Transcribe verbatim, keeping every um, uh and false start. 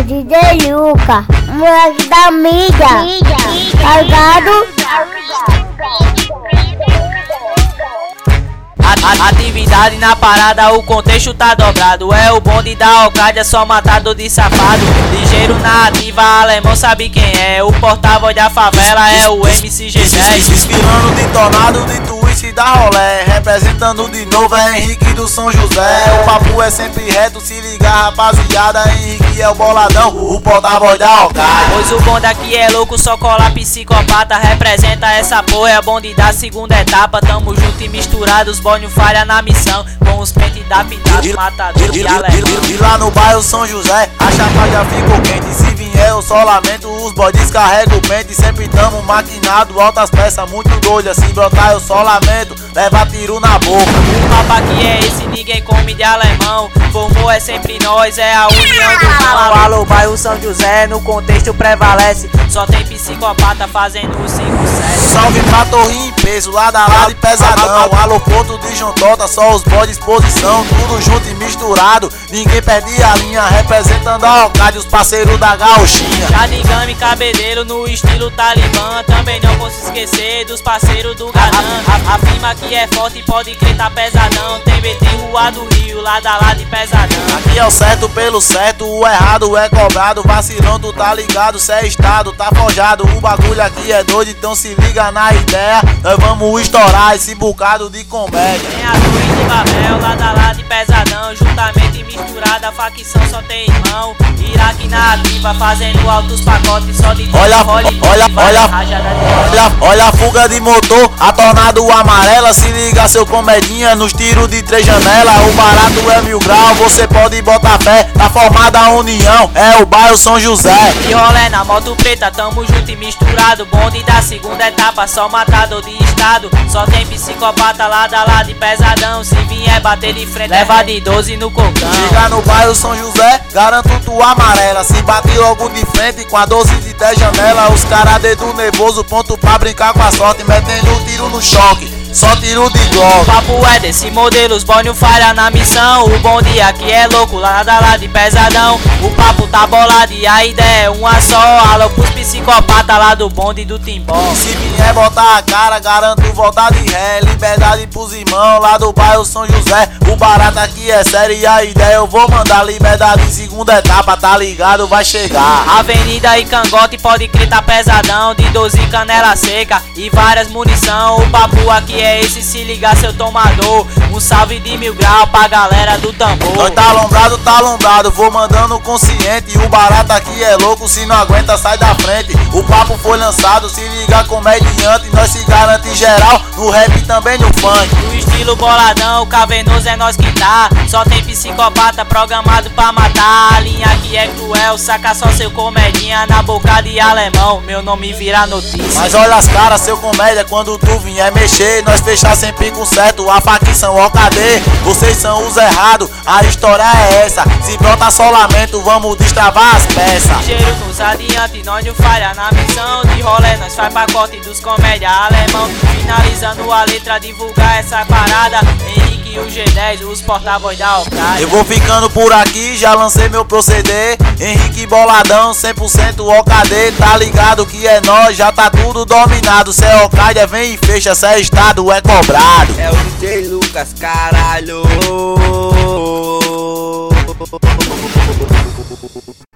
D J Luca, moleque da mídia, mídia. Tá ligado? Atividade na parada, o contexto tá dobrado. É o bonde da Alcádia, só matador de safado. Ligeiro na ativa, alemão sabe quem é. O porta-voz da favela é o M C G dez. Desfilando de tornado, de twist da rolé. Representando de novo é Henrique do São José. O papo é sempre reto, se ligar rapaziada. Henrique é o boladão, o porta-voz da Alcádia. Pois o bonde aqui é louco, só cola psicopata. Representa essa porra, é a bonde da segunda etapa. Tamo junto e misturado, os bonde falha na missão. Com os pentes da pitada, matador de alemão. E lá no bairro São José, a chapa já ficou quente. Se vier o solamento, os bodes carregam o pente. Sempre tamo maquinado, altas peças muito doidas. Se brotar o solamento, leva tiro na boca. O mapa aqui é esse, ninguém come de alemão. Formou é sempre nós, é a união do mal. Alô, bairro São José, no contexto prevalece. Só tem psicopata fazendo o cinco sete. Salve pra Torrinho em peso, lado a lado e pesadão. Alô, ponto de João Tota, só os bodes posição. Tudo junto e misturado, ninguém perde a linha. Representando a Alcádia, os parceiros da gauchinha. Jadigame cabeleiro no estilo talibã. Também não posso esquecer dos parceiros do Ganã. A, a firma que é forte pode crer tá pesadão. Tem B T Rua do Rio, lado a lado e pesadão. Aqui é o certo pelo certo, o errado é cobrado. Vacilão tu tá ligado, cê é estado, tá forjado. O bagulho aqui é doido, então se liga na ideia. Nós vamos estourar esse bocado de comédia. Tem a Torre de Babel, lado a lado e pesadão. Juntamente misturada, a facção só tem irmão. Iraque na ativa, fazendo altos pacotes. Só de olha, olha, olha, olha, olha a fuga de motor, a tornado amarela. Se liga seu comedinha, nos tiros de três janelas. O barato é mil grau, você pode botar fé. Tá formada a união, é o bairro São José. E rolé na moto preta, tamo junto e misturado. Bonde da segunda etapa, só matador de estado. Só tem psicopata lado a lado e pesadão. Se vier bater de frente, leva de doze no cocão. Chega no bairro São José, garanto tua amarela. Se bate logo de frente com a doze de dez janela. Os caras dedo nervoso, ponto pra brincar com a sorte. Metendo tiro no choque, só tiro de glock. O papo é desse modelo, os bonde falha na missão. O bonde aqui é louco, lado a lado e pesadão. O papo tá bolado e a ideia é uma só. Alô pros psicopata lá do bonde do Timbó. Se vier botar a cara, garanto voltar de ré. Liberdade pros irmãos lá do bairro São José. O barato aqui é sério e a ideia eu vou mandar. Liberdade em segunda etapa, tá ligado, vai chegar. Avenida e cangote, pode crer tá pesadão. De doze canela seca e várias munição. O papo aqui é esse, se ligar seu tomador. Um salve de mil grau pra galera do tambor. Nós tá alombrado, tá alombrado, vou mandando consciente. O barato aqui é louco, se não aguenta sai da frente. O papo foi lançado, se liga comediante. Nós se garante em geral, no rap e também no funk. No estilo boladão, o cavernoso é nós que tá. Só tem psicopata programado pra matar. A linha aqui é cruel, saca só seu comedinha. Na boca de alemão, meu nome vira notícia. Mas olha as caras, seu comédia, quando tu vier mexer. Nós fechar sempre com certo, a facção O K D. Vocês são os errados, a história é essa. Se brota solamento, vamos destravar as peças. Ligeiro nos adiante, nós não falha na missão. De rolê, nós faz pacote dos comédia alemão. Finalizando a letra, divulgar essa parada. Henrique e o G dez, os porta-voz da Alcádia. Eu vou ficando por aqui, já lancei meu proceder. Henrique boladão, cem por cento O K D. Tá ligado que é nós, já tá tudo dominado. Cê é Alcádia, vem e fecha, cê é estado, é cobrado. É o D J Lucas, caralho.